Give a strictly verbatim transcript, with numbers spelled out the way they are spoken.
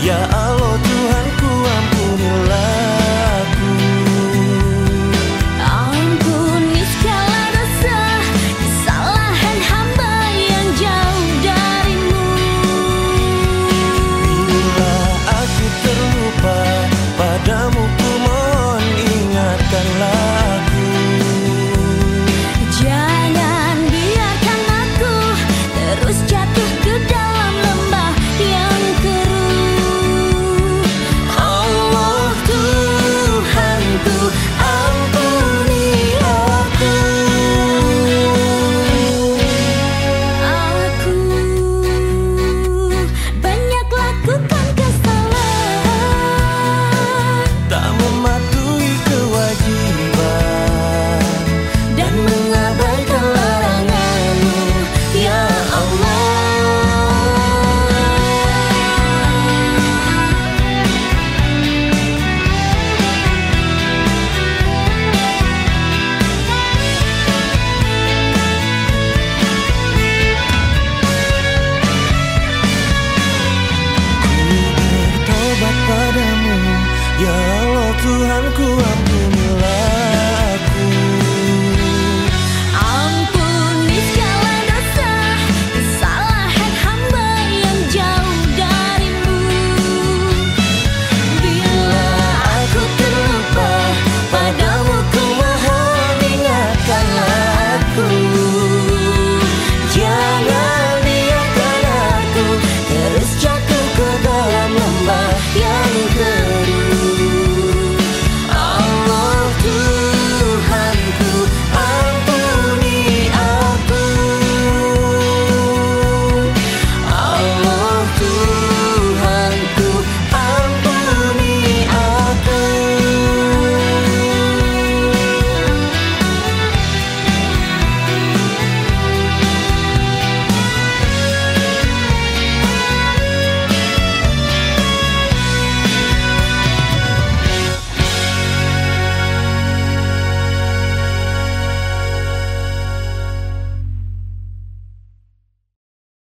Ya Allah Tuhanku, ampunilah aku. Ampuni segala dosa, kesalahan hamba yang jauh darimu. Bila aku terlupa padamu, ku mohon ingatkanlah aku. Jangan biarkan aku terus jatuh ke dalam lembah yang keruh. Allah Tuhanku, ampuni aku. Aku banyak lakukan kesalahan, Tak mematuhi kewajiban dan mengabaikan larangan-Mu, ya Allah. Ku bertobat padamu, ya Allah Tuhanku, ampuni